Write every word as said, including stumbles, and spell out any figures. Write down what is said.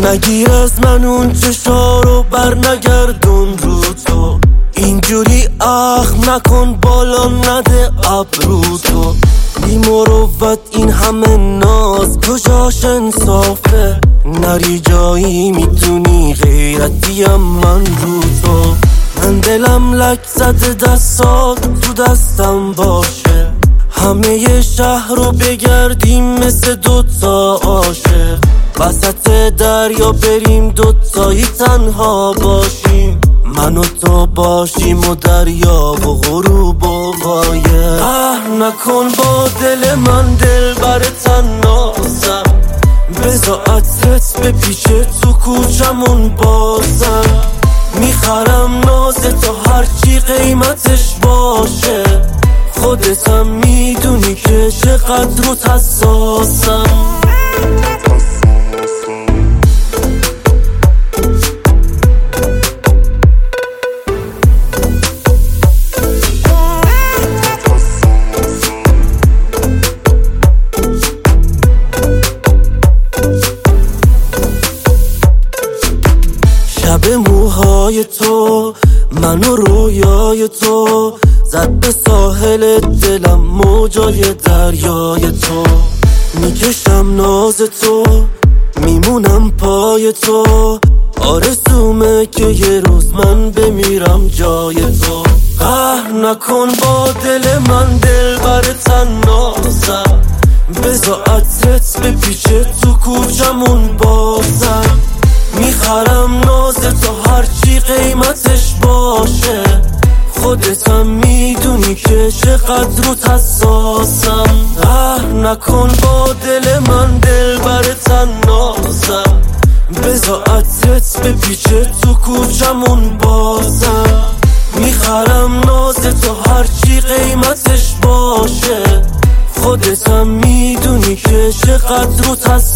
نگیر از من اون چشارو بر نگردون رو تو، اینجوری اخم نکن بالا نده ابرو تو. بی مروت این همه ناز کجاش انصافه، نری جایی میتونی غیرتیم من رو تو. من دلم لک زده دستات تو دستم باشه، همه شهر رو بگردیم مثل دوتا عاشق، وسط دریا بریم دوتایی تنها باشیم، من و تو باشیم و دریا و غروب و غایب. اه نکن با دل من دل بر تنازم، بذار عطرت بپیچه تو کوچمون بازم، میخرم ناز تو هرچی قیمتش باشه، خودتم میدونی که چقدر رو حساسم. شب موهای تو منو رویای تو، زد به ساحل دلم موجای دریای تو، میکشم ناز تو میمونم پای تو، آرزومه که یه روز من بمیرم جای تو. اه نکن با دل من دل بر تنازم، بذار عطرت بپیچه تو کوچمون بازم، میخرم ناز تو هرچی قیمتش باشه، خودتم میدونی که چقدر رو حساسم. اه نکن با دل من دل بر تنازم، بذار عطرت بپیچه تو کوچمون بازم، میخرم ناز تو هرچی قیمتش باشه، خودتم میدونی که چقدر رو حساسم.